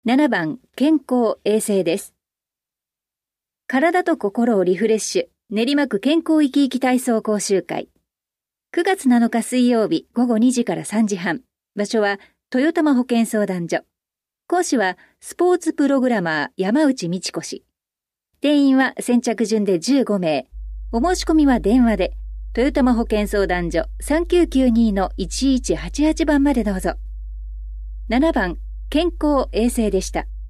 7番、健康衛生です。体と心をリフレッシュ、練馬区健康生き生き体操講習会。9月7日水曜日午後2時から3時半。場所は豊玉保健相談所。講師はスポーツプログラマー山内美智子氏。定員は先着順で15名。お申し込みは電話で、豊玉保健相談所 3992-1188 番までどうぞ。7番、健康衛生でした。